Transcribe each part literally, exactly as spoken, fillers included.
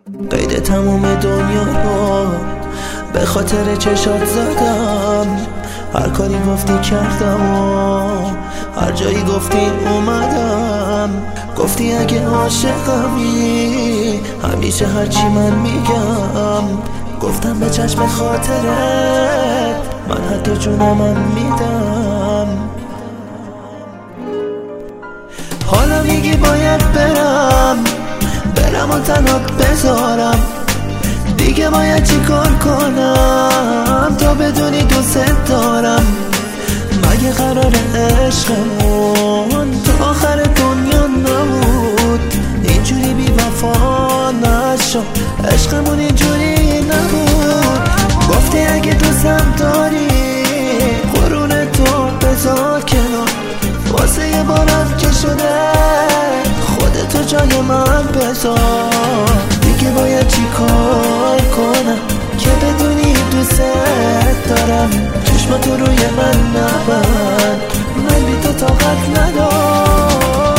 قید تموم دنیا رو به خاطر چشات زدم. هر کاری گفتی کردم و هر جایی گفتی اومدم. گفتی اگه عاشقمی همیشه هرچی من میگم. گفتم به چشم خاطرت من حتی جونم میدم. حالا میگی باید برم برم و تنها بذارم. دیگه باید چی کار کنم تا بدونی دوست دارم؟ مگه قرار عشقمون تا آخر دنیا نبود؟ اینجوری بی وفا نشو، عشقمون اینجوری نبود. گفتی اگه دوستم داری قرون تو بذار کنار. واسه یه بارم که شده خودتو جای من بذار. دیگه باید چی کار کنم که بدونی دوست دارم؟ چشماتو روی من نبند، من بی تو طاقت ندارم.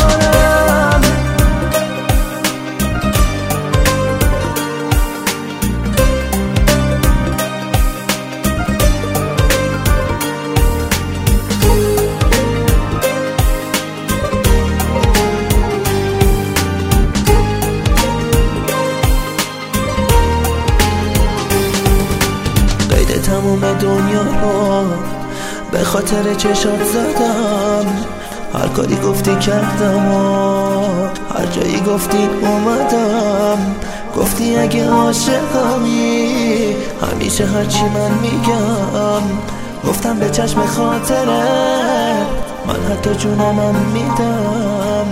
تموم دنیا رو به خاطر چشات زدم. هر کاری گفتی کردم و هر جایی گفتی اومدم. گفتی اگه عاشقمی همیشه هرچی من میگم. گفتم به چشم خاطرت من حتی جونم میدم.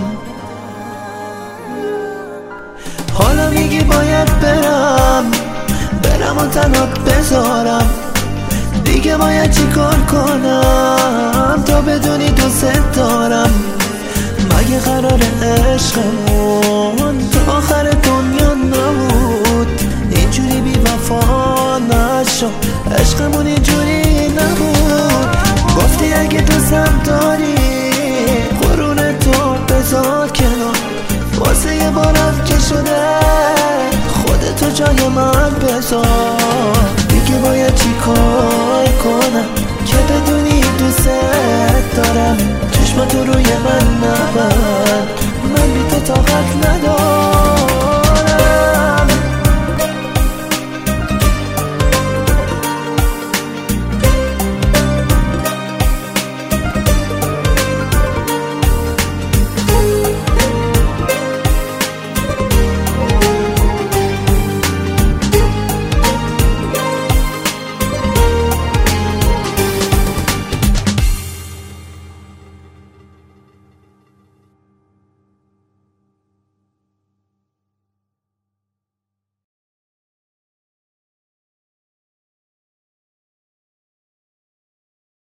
حالا میگی باید برم برم و تنها بذارم. دیگه باید چی کار کنم تا بدونی دوست دارم؟ مگه قرار عشقمون تا آخر دنیا نبود؟ اینجوری بی وفا نشو، عشقمون اینجوری نبود. گفتی اگه دوستم داری قرون تو بذار کنار. واسه یه بارم که شده خودتو جای من بذار. دیگه باید چی کار کنم که بدونی دوست دارم؟ چشماتو روی من نبند، من بی تو طاقت